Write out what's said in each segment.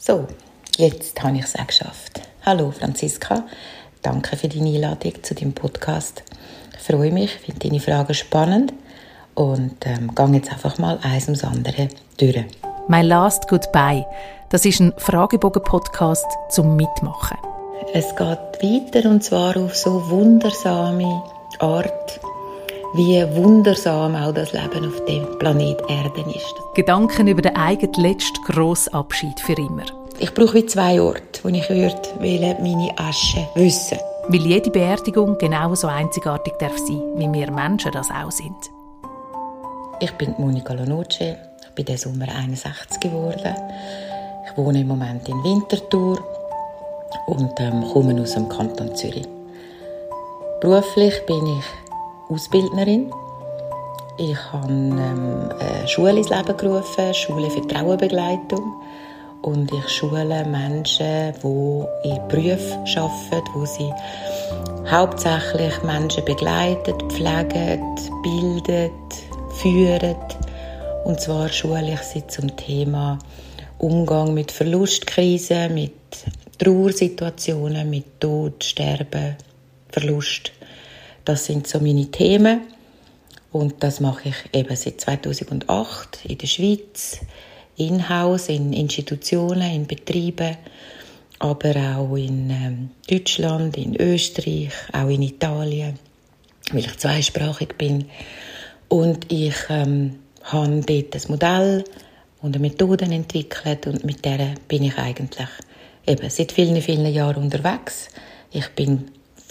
So, jetzt habe ich es auch geschafft. Hallo Franziska, danke für deine Einladung zu deinem Podcast. Ich freue mich, finde deine Fragen spannend und gehe jetzt einfach mal eins ums andere durch. «My Last Goodbye», das ist ein Fragebogen-Podcast zum Mitmachen. Es geht weiter und zwar auf so wundersame Art, wie wundersam auch das Leben auf dem Planet Erde ist. Gedanken über den eigenen letzten grossen Abschied für immer. Ich brauche wie 2 Orte, wo ich meine Asche wissen. Weil jede Beerdigung genauso einzigartig darf sein, wie wir Menschen das auch sind. Ich bin Monica Lanoce, ich bin diesen Sommer 61 geworden. Ich wohne im Moment in Winterthur und komme aus dem Kanton Zürich. Beruflich bin ich Ausbildnerin. Ich habe eine Schule ins Leben gerufen, Schule für Trauerbegleitung. Und ich schule Menschen, die in Berufen arbeiten, wo sie hauptsächlich Menschen begleiten, pflegen, bilden, führen. Und zwar schule ich sie zum Thema Umgang mit Verlustkrisen, mit Trauersituationen, mit Tod, Sterben, Verlust. Das sind so meine Themen. Und das mache ich eben seit 2008 in der Schweiz, in-house, in Institutionen, in Betrieben, aber auch in Deutschland, in Österreich, auch in Italien, weil ich zweisprachig bin. Und ich habe dort ein Modell und eine Methode entwickelt und mit der bin ich eigentlich eben seit vielen, vielen Jahren unterwegs. Ich bin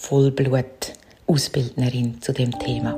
Vollblut-Ausbildnerin zu dem Thema.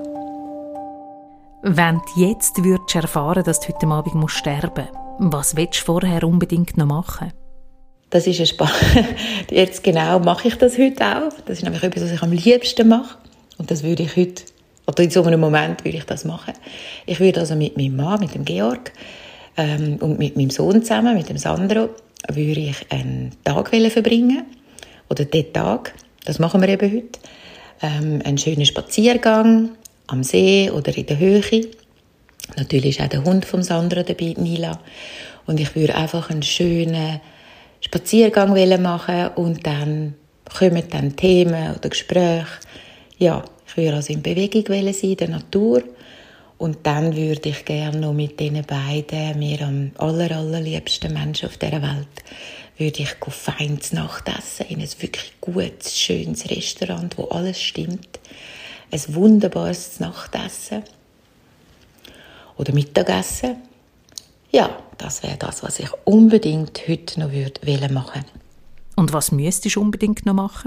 Wenn du jetzt würdest erfahren, dass du heute Abend sterben musst, was willst du vorher unbedingt noch machen? Das ist spannend. Jetzt genau mache ich das heute auch. Das ist nämlich etwas, was ich am liebsten mache. Und das würde ich heute, oder in so einem Moment würde ich das machen. Ich würde also mit meinem Mann, mit dem Georg und mit meinem Sohn zusammen, mit dem Sandro, würde ich einen Tag verbringen. Oder den Tag, das machen wir eben heute. Einen schönen Spaziergang am See oder in der Höhe. Natürlich ist auch der Hund vom Sandro dabei, Nila. Und ich würde einfach einen schönen Spaziergang machen und dann kommen dann Themen oder Gespräche. Ja, ich würde also in Bewegung sein, in der Natur. Und dann würde ich gerne noch mit diesen beiden, mir am allerliebsten Menschen auf dieser Welt, würde ich feines Nachtessen in ein wirklich gutes, schönes Restaurant, wo alles stimmt. Ein wunderbares Nachtessen. Oder Mittagessen. Ja, das wäre das, was ich unbedingt heute noch machen würde. Und was müsstest du unbedingt noch machen?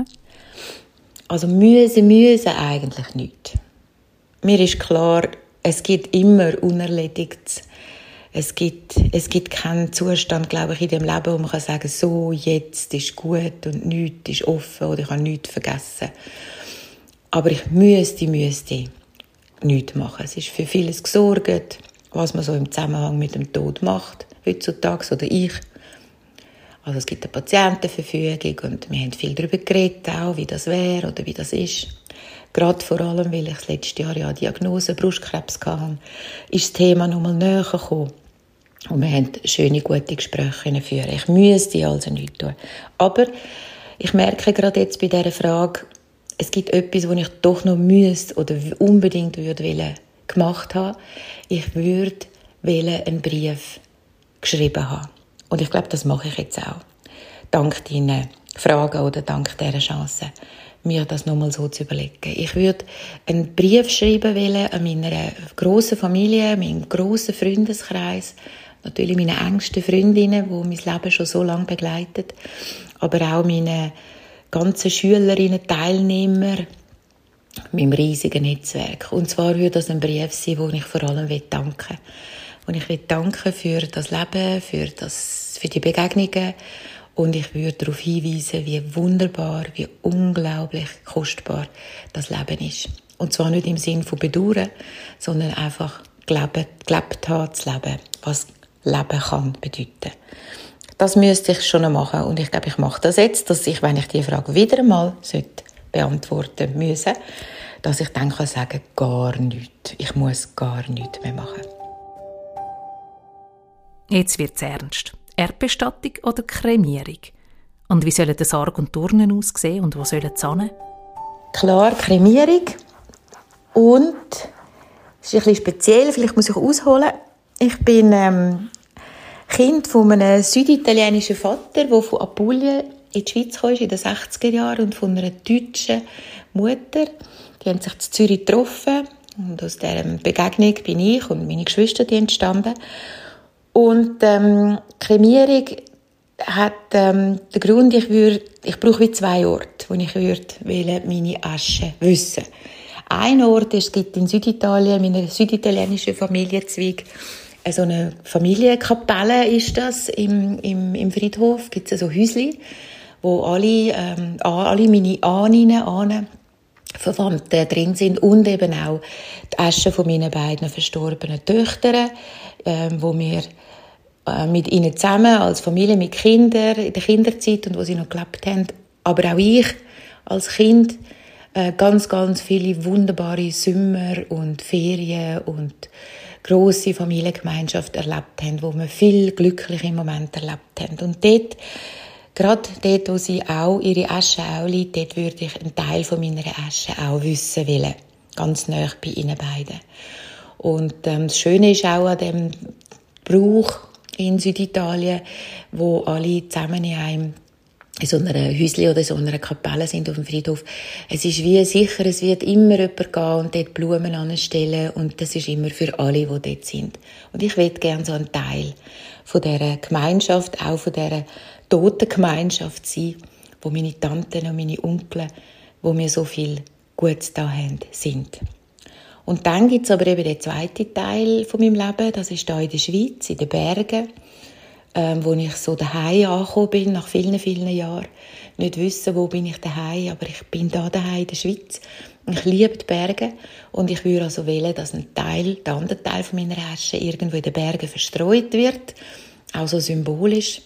Also müssen eigentlich nicht. Mir ist klar, es gibt immer Unerledigtes. Es gibt keinen Zustand, glaube ich, in dem Leben, wo man kann sagen, so, jetzt ist gut und nichts ist offen oder ich habe nichts vergessen. Aber ich müsste nichts machen. Es ist für vieles gesorgt, was man so im Zusammenhang mit dem Tod macht, heutzutage, oder ich. Also es gibt eine Patientenverfügung und wir haben viel darüber geredet, auch wie das wäre oder wie das ist. Gerade vor allem, weil ich das letzte Jahr ja Diagnose Brustkrebs hatte, ist das Thema nochmal näher gekommen. Und wir haben schöne, gute Gespräche führen. Ich müsste also nichts tun. Aber ich merke gerade jetzt bei dieser Frage, es gibt etwas, was ich doch noch müsste oder unbedingt gemacht haben. Ich würde einen Brief geschrieben haben. Und ich glaube, das mache ich jetzt auch. Dank deinen Fragen oder dank dieser Chance, mir das nochmal so zu überlegen. Ich würde einen Brief schreiben an meiner grossen Familie, meinem grossen Freundeskreis, natürlich meine engsten Freundinnen, die mein Leben schon so lange begleiten, aber auch meine ganzen Schülerinnen, Teilnehmer, meinem riesigen Netzwerk. Und zwar würde das ein Brief sein, wo ich vor allem danken will. Und ich will danken für das Leben, für die Begegnungen. Und ich würde darauf hinweisen, wie wunderbar, wie unglaublich kostbar das Leben ist. Und zwar nicht im Sinn von bedauern, sondern einfach gelebt haben, das Leben, was Leben kann bedeuten. Das müsste ich schon noch machen und ich glaube, ich mache das jetzt, dass ich, wenn ich die Frage wieder einmal beantworten müsse, dass ich dann kann sagen, gar nichts. Ich muss gar nichts mehr machen. Jetzt wird's ernst. Erdbestattung oder Kremierung? Und wie sollen der Sarg und die Urnen aussehen und wo sollen sie hin? Klar, Kremierung. Und es ist ein bisschen speziell, vielleicht muss ich ausholen. Ich bin Kind von einem süditalienischen Vater, der von Apulien in die Schweiz kam, in den 60er Jahren, und von einer deutschen Mutter. Die haben sich in Zürich getroffen. Und aus dieser Begegnung bin ich und meine Geschwister entstanden. Und Kremierung hat den Grund, ich brauche wie 2 Orte, wo ich meine Asche wissen. Ein Ort, es gibt in Süditalien, meiner süditalienischen Familienzweig, so eine Familienkapelle ist das, im Friedhof gibt es so Häusli, wo alle meine Ahnen, Verwandte drin sind und eben auch die Asche von meinen beiden verstorbenen Töchtern, wo wir mit ihnen zusammen als Familie mit Kindern in der Kinderzeit und wo sie noch gelebt haben, aber auch ich als Kind ganz, ganz viele wunderbare Sommer und Ferien und grosse Familiengemeinschaft erlebt haben, wo wir viel glückliche Momente erlebt haben. Und dort, gerade dort, wo sie auch ihre Asche auch liegt, dort würde ich einen Teil von meiner Asche auch wissen wollen. Ganz nahe bei ihnen beiden. Und das Schöne ist auch an dem Brauch in Süditalien, wo alle zusammen in so einer Häusli oder so einer Kapelle sind auf dem Friedhof. Es ist wie sicher, es wird immer jemand gehen und dort Blumen anstellen und das ist immer für alle, die dort sind. Und ich möchte gerne so ein Teil von dieser Gemeinschaft, auch von dieser toten Gemeinschaft sein, wo meine Tanten und meine Onkel, wo mir so viel Gutes da haben, sind. Und dann gibt es aber eben den zweiten Teil von meinem Leben, das ist hier in der Schweiz, in den Bergen, wo ich so daheim angekommen bin, nach vielen, vielen Jahren. Nicht wissen, wo bin ich daheim, aber ich bin da daheim in der Schweiz. Ich liebe die Berge und ich würde also wählen, dass der andere Teil von meiner Asche irgendwo in den Bergen verstreut wird, auch so symbolisch,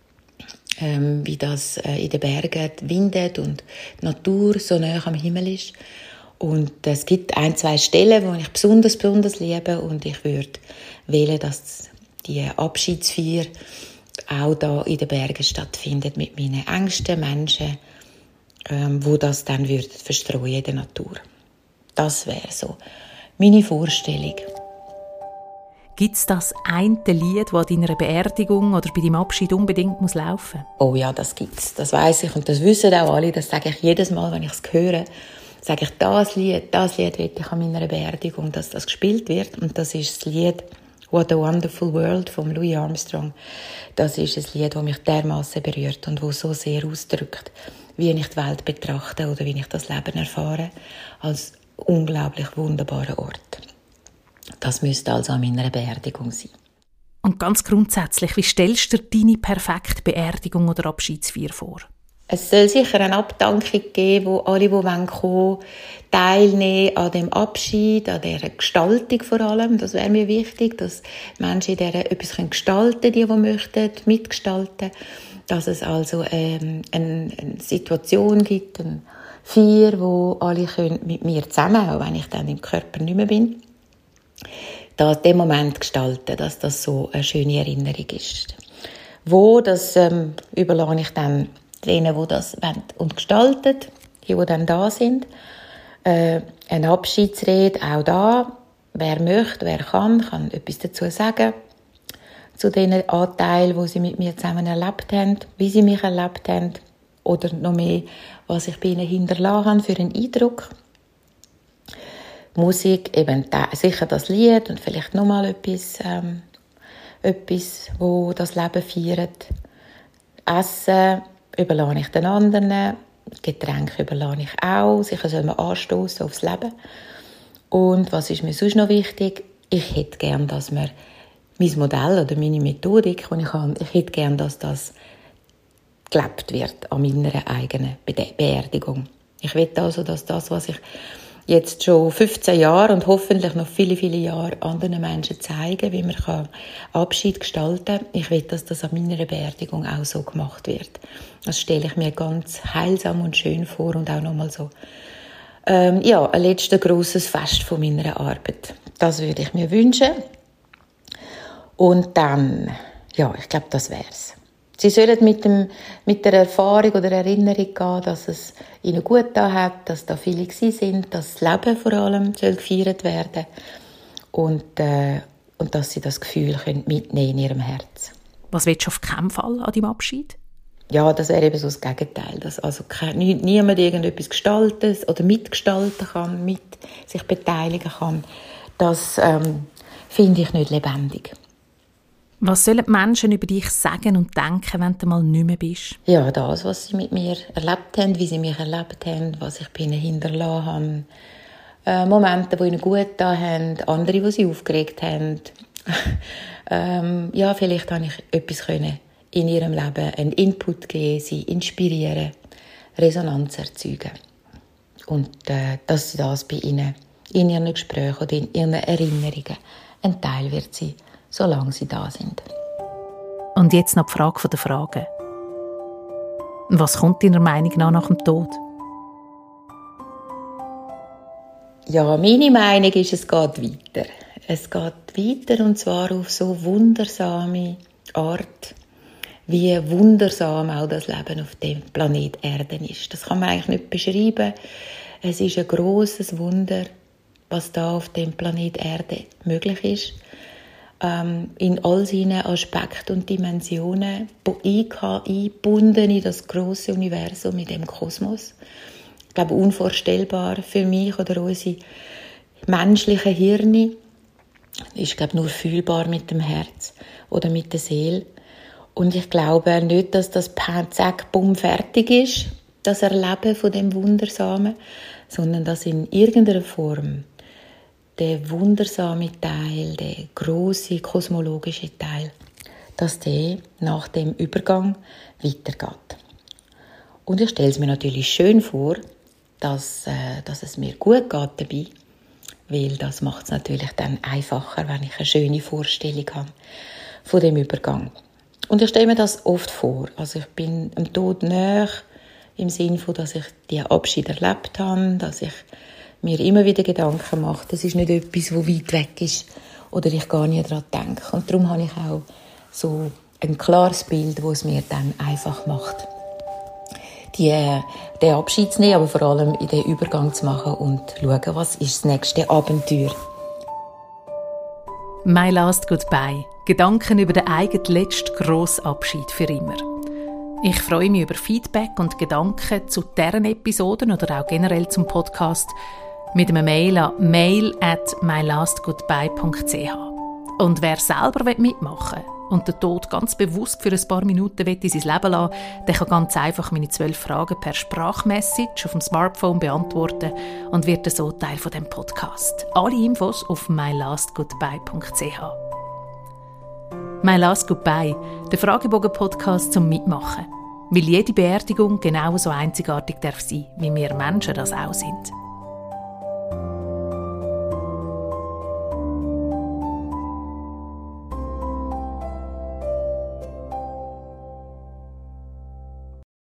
wie das in den Bergen windet und die Natur so nah am Himmel ist. Und es gibt 1, 2 Stellen, wo ich besonders liebe und ich würde wählen, dass die Abschiedsfeier auch da in den Bergen stattfindet mit meinen engsten Menschen, wo das dann verstreuen in der Natur. Das wäre so meine Vorstellung. Gibt es das eine Lied, das an deiner Beerdigung oder bei deinem Abschied unbedingt laufen muss? Oh ja, das gibt's. Das weiss ich und das wissen auch alle. Das sage ich jedes Mal, wenn ich es höre. Sage ich, das Lied will ich an meiner Beerdigung, dass das gespielt wird. Und das ist das Lied «What a Wonderful World» von Louis Armstrong. Das ist ein Lied, das mich dermassen berührt und das so sehr ausdrückt, wie ich die Welt betrachte oder wie ich das Leben erfahre, als unglaublich wunderbarer Ort. Das müsste also an meiner Beerdigung sein. Und ganz grundsätzlich, wie stellst du dir deine perfekte Beerdigung oder Abschiedsfeier vor? Es soll sicher eine Abdankung geben, wo alle, die kommen wollen, teilnehmen an dem Abschied, an dieser Gestaltung vor allem. Das wäre mir wichtig, dass Menschen in dieser etwas gestalten können, die möchten, mitgestalten. Dass es also eine Situation gibt, eine Feier, wo alle mit mir zusammen, auch wenn ich dann im Körper nicht mehr bin, den Moment gestalten, dass das so eine schöne Erinnerung ist. Wo, das überlasse ich dann denen, die das wollen und gestalten, die dann da sind. Eine Abschiedsrede, auch da. Wer möchte, wer kann etwas dazu sagen. Zu den Anteilen, die sie mit mir zusammen erlebt haben, wie sie mich erlebt haben. Oder noch mehr, was ich bei ihnen hinterlassen habe für einen Eindruck. Musik, eben sicher das Lied und vielleicht noch mal etwas, wo das Leben feiert. Essen überlasse ich den anderen, Getränke überlasse ich auch, sicher soll man anstoßen aufs Leben. Und was ist mir sonst noch wichtig? Ich hätte gern, dass man mein Modell oder meine Methodik, die ich habe, ich hätte gern, dass das gelebt wird an meiner eigenen Beerdigung. Ich will also, dass das, was ich jetzt schon 15 Jahre und hoffentlich noch viele, viele Jahre anderen Menschen zeigen, wie man Abschied gestalten kann. Ich will, dass das an meiner Beerdigung auch so gemacht wird. Das stelle ich mir ganz heilsam und schön vor und auch nochmal so ein letztes grosses Fest von meiner Arbeit. Das würde ich mir wünschen. Und dann, Ja, ich glaube, das wär's. Sie sollen mit der Erfahrung oder Erinnerung gehen, dass es ihnen gut da hat, dass da viele gewesen sind, dass das Leben vor allem soll gefeiert werden und dass sie das Gefühl können mitnehmen in ihrem Herz. Was willst du auf keinen Fall an deinem Abschied? Ja, das wäre eben so das Gegenteil, dass also niemand irgendetwas gestalten oder mitgestalten kann, sich beteiligen kann. Das finde ich nicht lebendig. Was sollen die Menschen über dich sagen und denken, wenn du mal nicht mehr bist? Ja, das, was sie mit mir erlebt haben, wie sie mich erlebt haben, was ich bei ihnen hinterlassen habe. Momente, die ihnen gut getan haben, andere, die sie aufgeregt haben. Ja, vielleicht habe ich etwas in ihrem Leben einen Input geben, sie inspirieren, Resonanz erzeugen. Und dass sie das bei ihnen in ihren Gesprächen oder in ihren Erinnerungen ein Teil wird sein, solange sie da sind. Und jetzt noch die Frage der Fragen. Was kommt deiner Meinung nach dem Tod? Ja, meine Meinung ist, es geht weiter. Es geht weiter und zwar auf so wundersame Art, wie wundersam auch das Leben auf dem Planet Erde ist. Das kann man eigentlich nicht beschreiben. Es ist ein grosses Wunder, was da auf dem Planet Erde möglich ist. In all seinen Aspekten und Dimensionen eingebunden in das grosse Universum, in dem Kosmos. Ich glaube, unvorstellbar für mich oder unsere menschlichen Hirne. Ist, glaube nur fühlbar mit dem Herz oder mit der Seele. Und ich glaube nicht, dass das zack, bumm, fertig ist, das Erleben von dem Wundersamen, sondern dass in irgendeiner Form der wundersame Teil, der grosse kosmologische Teil, dass der nach dem Übergang weitergeht. Und ich stelle es mir natürlich schön vor, dass es mir gut geht dabei, weil das macht es natürlich dann einfacher, wenn ich eine schöne Vorstellung habe von dem Übergang. Und ich stelle mir das oft vor. Also ich bin am Tod nahe, im Sinne von, dass ich diesen Abschied erlebt habe, dass ich mir immer wieder Gedanken mache. Das ist nicht etwas, das weit weg ist oder ich gar nicht daran denke. Und darum habe ich auch so ein klares Bild, das es mir dann einfach macht, den Abschied zu nehmen, aber vor allem in den Übergang zu machen und zu schauen, was ist das nächste Abenteuer. My Last Goodbye. Gedanken über den eigenen letzten grossen Abschied für immer. Ich freue mich über Feedback und Gedanken zu deren Episoden oder auch generell zum Podcast mit einem Mail an mail@mylastgoodbye.ch. Und wer selber mitmachen will und den Tod ganz bewusst für ein paar Minuten in sein Leben lassen, der kann ganz einfach meine 12 Fragen per Sprachmessage auf dem Smartphone beantworten und wird so Teil von dem Podcast. Alle Infos auf mylastgoodbye.ch. My Last Goodbye, der Fragebogen-Podcast zum Mitmachen. Weil jede Beerdigung genauso einzigartig darf sein, wie wir Menschen das auch sind.